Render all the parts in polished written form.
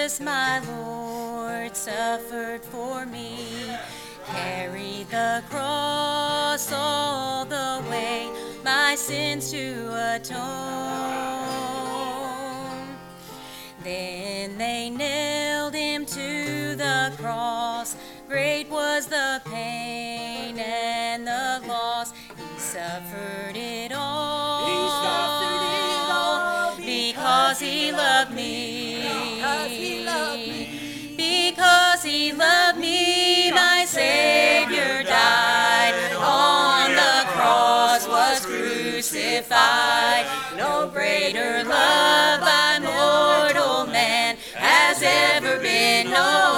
Jesus, my Lord, suffered for me. Carried the cross all the way, my sins to atone. Then they nailed him to the cross. Great was the pain and the loss. He suffered it all. He suffered it all because he loved me. Because he loved me. Because he loved me, my Savior died. On the cross was crucified. No greater love by mortal man has ever been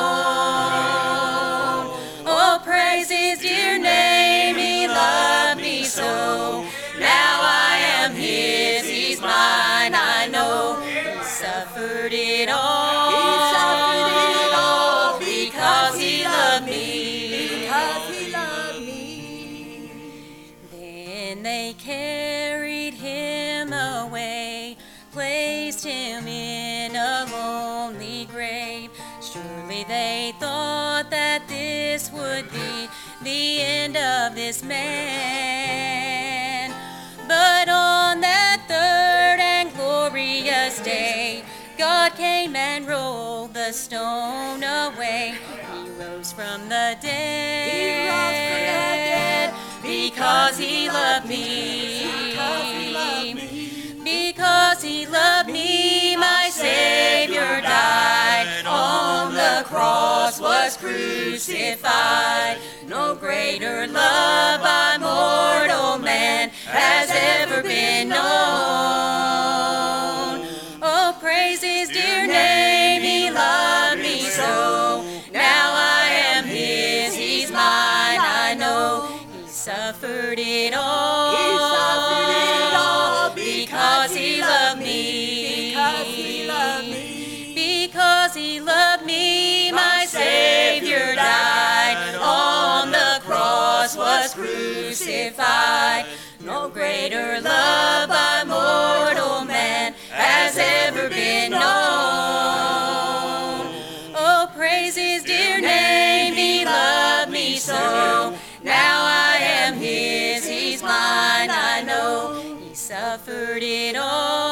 known. Oh, praise his dear name, he loved me so. Now I am his, he's mine, I know. He suffered it all. He suffered it all because he loved me. Because he loved me. Then they carried him away, placed him in a lonely grave. Surely they thought that this would be the end of this man. But on that third and glorious day, God came and rolled the stone away. He rose from the dead. He rose from the dead. Because he loved me. Because he loved me. Because he loved me, my Savior died. On the cross was crucified. No greater love by mortal man has ever been known. Oh, praise his dear name, he loved me so. Now I am his, he's mine, I know. He suffered it all. He suffered it all because he loved me. Because he loved me. Because he loved me, my Savior died. On the cross was crucified. No greater love by mortal man has ever been known. Oh, praise his dear name, he loved me so. Now I am his, he's mine, I know. He suffered it all.